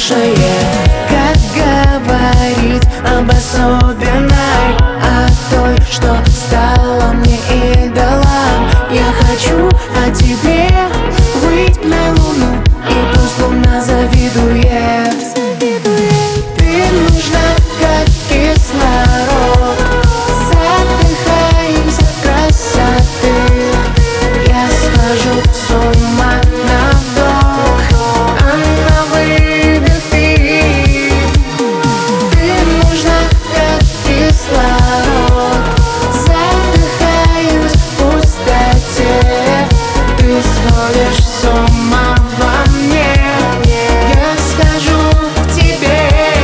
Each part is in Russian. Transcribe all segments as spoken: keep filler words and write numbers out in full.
большее. Как говорить об особенной, о той, что стала мне идолом. Я хочу о тебе выйти на луну, и пусть луна завидует. Ты нужна, как кислород, задыхаемся от красоты. Я схожу с ума на вдох, а на выдох ты. Ты нужна, как кислород, задыхаюсь в пустоте. Ты сходишь с ума во мне, я схожу к тебе.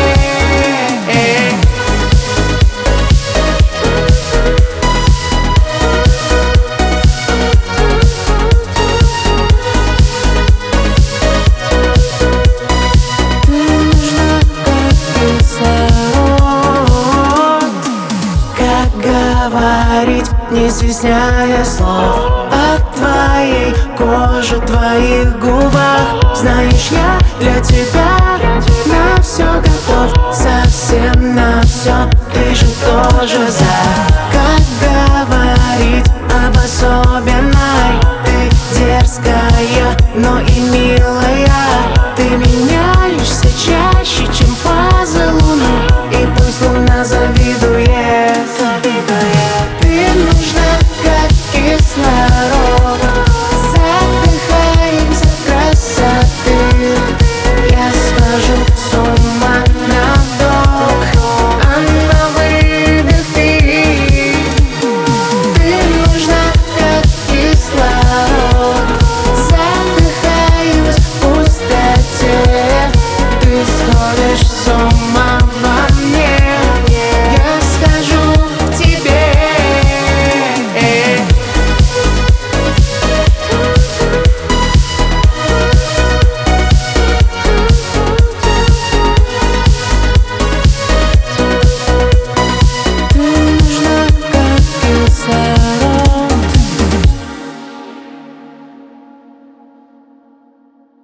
Ты нужна, как кислород. Как говорить, не стесняя слов, от твоей кожи, твоих губах. Знаешь, я для тебя на все готов, совсем на все. Ты же тоже за.